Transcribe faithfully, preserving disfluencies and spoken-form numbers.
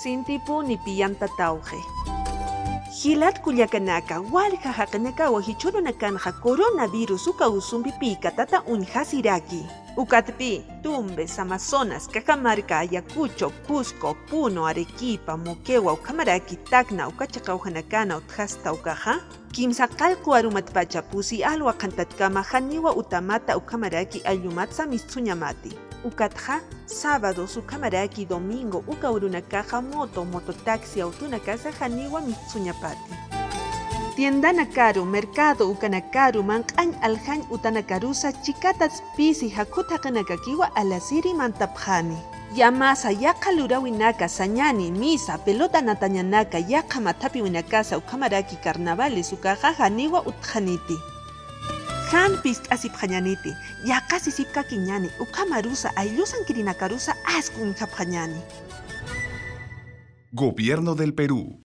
Sintipu ni piyanta tauge. Hilat kuyakanaka, walja hakanaka wahichurunakanja coronavirus uka usumbi pika tata unhasiraki. Ukatpi, Tumbes, Amazonas, Cajamarca, Ayacucho, Cusco, Puno, Arequipa, Moquegua, Ucamaraki, Tacna, Ucachacahuanacana, Utjasta, Ucaja, Kimsa Calco Arumatpacha, Pusi Alwa Cantatkama, Janiwa Utamata, Ucamaraki, Ayumatsa, Mitsuñamati. Ukatja, sábados, Ucamaraki, domingo, Uka Urunacaja, moto, mototaxi, autunacasa, Janiwa, Mitsuñapati. Tiendana karu, mercado ukanakaru, manq'añ alhañ utanakarusa, chikatas pisi hakuta kanakakiwa alasiri mantapjani. Yamasa yaqa lurawinaka sañani, misa, pelota natañanaka, yaqa matapi winakasa ukamaraki carnavales ukaja janiwa utjaniti. Han pisk'asipqañaniti, yaqa sisipka kiñani, ukamarusa ayllusan kirinakarusa askun hapqañani. Gobierno del Perú.